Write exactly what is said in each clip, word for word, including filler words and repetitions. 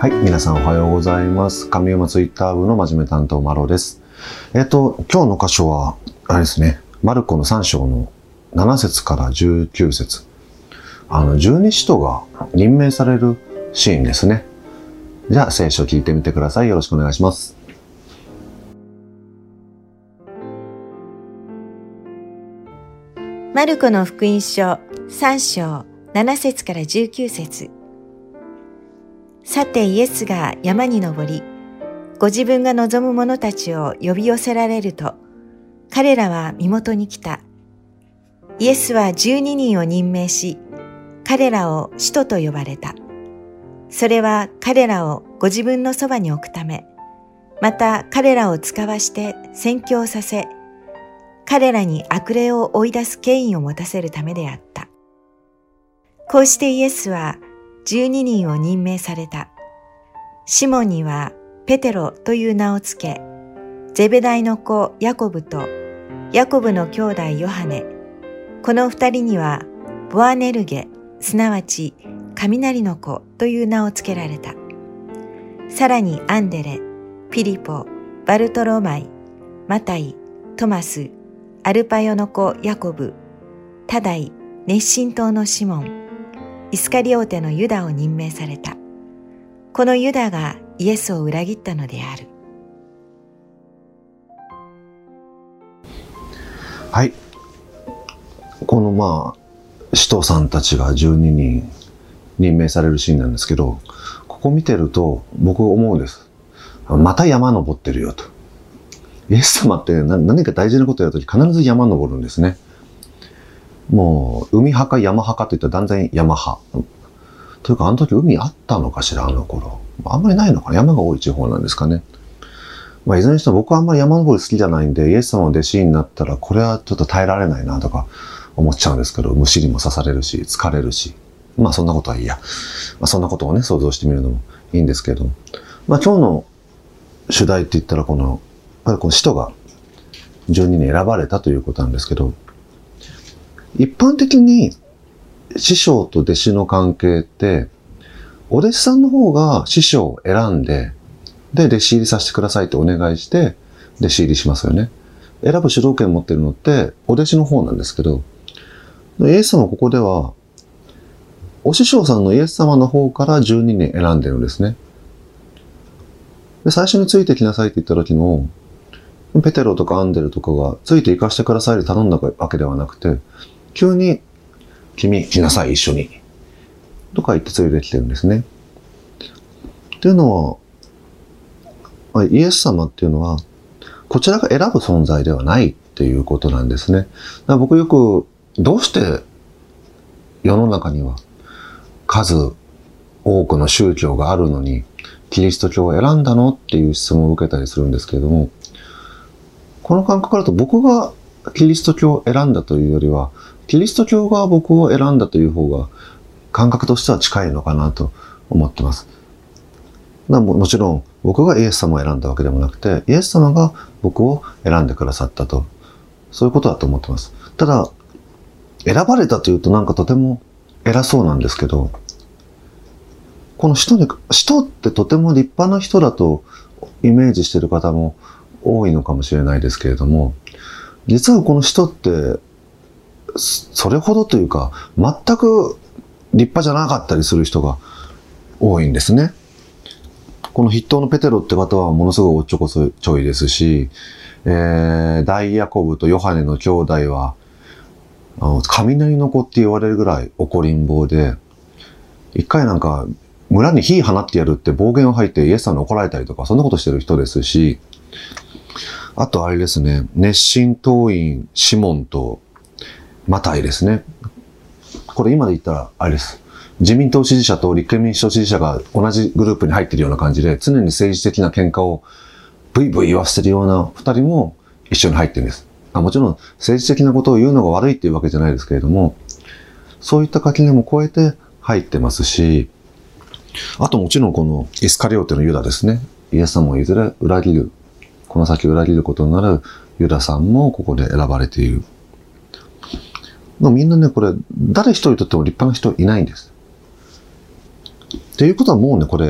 はい、皆さんおはようございます。神山ツイッター部の真面目担当マロです。えっと、今日の箇所は、あれですね、マルコのさん章のなな節からじゅうきゅう節。あの、十二使徒が任命されるシーンですね。じゃあ、聖書を聞いてみてください。よろしくお願いします。 マルコの福音書さん章なな節からじゅうきゅう節。さてイエスが山に登り、ご自分が望む者たちを呼び寄せられると、彼らは身元に来た。イエスは十二人を任命し、彼らを使徒と呼ばれた。それは彼らをご自分のそばに置くため、また彼らを使わして宣教させ、彼らに悪霊を追い出す権威を持たせるためであった。こうしてイエスは十二人を任命された。シモンにはペテロという名をつけ、ゼベダイの子ヤコブとヤコブの兄弟ヨハネ、この二人にはボアネルゲ、すなわち雷の子という名をつけられた。さらにアンデレ、ピリポ、バルトロマイ、マタイ、トマス、アルパヨの子ヤコブ、タダイ、熱心党のシモン、イスカリオテのユダを任命された。このユダがイエスを裏切ったのである。 はい。このまあ、使徒さんたちがじゅうににん任命されるシーンなんですけど、ここ見てると僕思うんです。また山登ってるよと。イエス様って何か大事なことやるとき必ず山登るんですね。もう海派か山派かといったら断然山派。というかあの時海あったのかしら、あの頃。あんまりないのかな、山が多い地方なんですかね。まあいずれにしても僕はあんまり山登り好きじゃないんで、イエス様の弟子になったらこれはちょっと耐えられないなとか思っちゃうんですけど、虫にも刺されるし、疲れるし。まあそんなことはいいや。まあそんなことをね、想像してみるのもいいんですけど。まあ今日の主題って言ったらこの、やっぱりこの使徒がじゅうににん選ばれたということなんですけど、一般的に師匠と弟子の関係って、お弟子さんの方が師匠を選んで、で、弟子入りさせてくださいってお願いして、弟子入りしますよね。選ぶ主導権を持ってるのって、お弟子の方なんですけど、イエス様ここでは、お師匠さんのイエス様の方からじゅうににん選んでるんですね。で、最初についてきなさいって言った時の、ペテロとかアンデルとかがついて行かせてくださいって頼んだわけではなくて、急に、君来なさい一緒に。とか言って連れてきてるんですね。っていうのは、イエス様っていうのは、こちらが選ぶ存在ではないっていうことなんですね。だから僕よく、どうして世の中には数多くの宗教があるのに、キリスト教を選んだのっていう質問を受けたりするんですけれども、この感覚からと僕がキリスト教を選んだというよりは、キリスト教が僕を選んだという方が感覚としては近いのかなと思ってます。ももちろん僕がイエス様を選んだわけでもなくて、イエス様が僕を選んでくださったと。そういうことだと思ってます。ただ、選ばれたというとなんかとても偉そうなんですけど、この使徒に、使徒ってとても立派な人だとイメージしている方も多いのかもしれないですけれども、実はこの使徒って、それほどというか、全く立派じゃなかったりする人が多いんですね。この筆頭のペテロって方はものすごいおっちょこちょいですし、えー、大ヤコブとヨハネの兄弟は、あの雷の子って言われるぐらい怒りん坊で、一回なんか村に火放ってやるって暴言を吐いてイエスさんに怒られたりとか、そんなことしてる人ですし、あとあれですね、熱心党員シモンとマタイですね。これ今で言ったらあれです。自民党支持者と立憲民主党支持者が同じグループに入っているような感じで、常に政治的な喧嘩をブイブイ言わせてるような二人も一緒に入ってるんです。あ、もちろん政治的なことを言うのが悪いっていうわけじゃないですけれども、そういった垣根も越えて入ってますし、あともちろんこのイスカリオテのユダですね。イエス様をいずれ裏切る、この先裏切ることになるユダさんもここで選ばれている。みんなね、これ誰一人とっても立派な人いないんです。っていうことはもうね、これ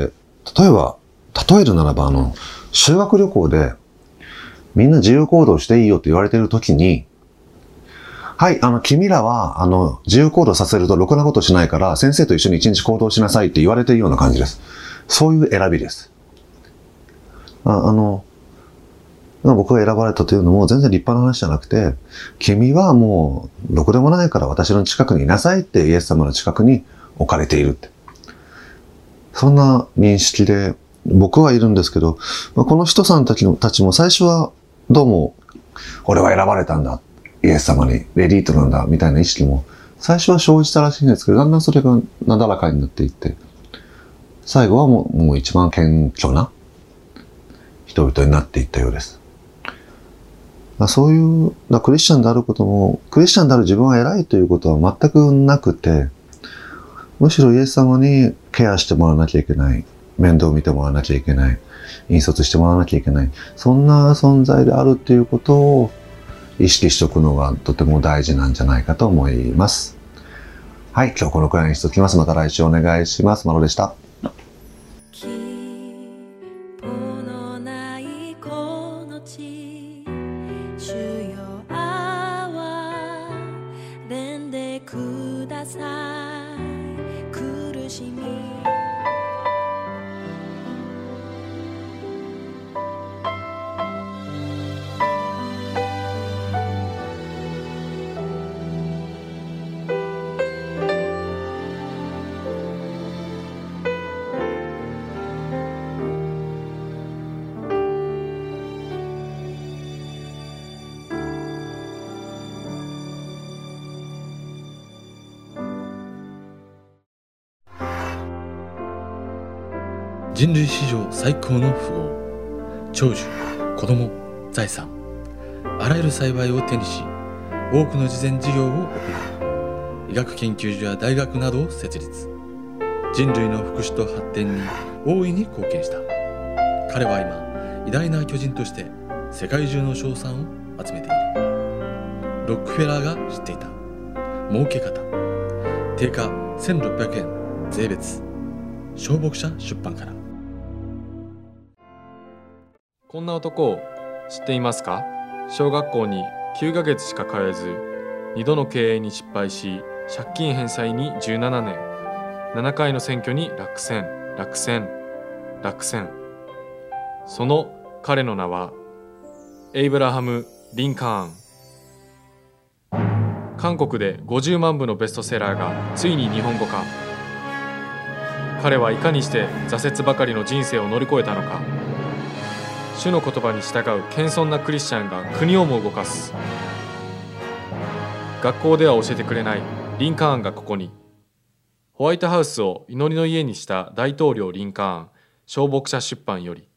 例えば、例えるならば、あの、修学旅行で、みんな自由行動していいよって言われてるときに、はい、あの、君らは、あの、自由行動させるとろくなことしないから、先生と一緒に一日行動しなさいって言われてるような感じです。そういう選びです。あ、あの、僕が選ばれたというのも全然立派な話じゃなくて、君はもう、ろくでもないから私の近くにいなさいってイエス様の近くに置かれているって。そんな認識で僕はいるんですけど、この人さんたちのたちも最初はどうも、俺は選ばれたんだ。イエス様にレディートなんだ。みたいな意識も最初は生じたらしいんですけど、だんだんそれがなだらかになっていって、最後はもう、もう一番謙虚な人々になっていったようです。そういう、クリスチャンであることも、クリスチャンである自分は偉いということは全くなくて、むしろイエス様にケアしてもらわなきゃいけない。面倒を見てもらわなきゃいけない。引率してもらわなきゃいけない。そんな存在であるっていうことを意識しておくのがとても大事なんじゃないかと思います。はい、今日このくらいにしておきます。また来週お願いします。マロでした。 人類史上最高の富豪、長寿、子供、財産、あらゆる幸いを手にし、多くの慈善事業を行い、医学研究所や大学などを設立。人類の福祉と発展に大いに貢献した。彼は今、偉大な巨人として世界中の称賛を集めている。ロックフェラーが知っていた儲け方。定価せんろっぴゃくえん税別。小牧者出版から。 こんな男を知っていますか？小学校にきゅうかげつしか通えず、にどの経営に失敗し、借金返済にじゅうななねん、ななかいの選挙に落選、落選、落選。その彼の名は、エイブラハム・リンカーン。韓国でごじゅうまんぶのベストセラーがついに日本語化。彼はいかにして挫折ばかりの人生を乗り越えたのか。主の言葉に従う謙遜なクリスチャンが国をも動かす。学校では教えてくれないリンカーンがここに。ホワイトハウスを祈りの家にした大統領リンカーン、小牧者出版より。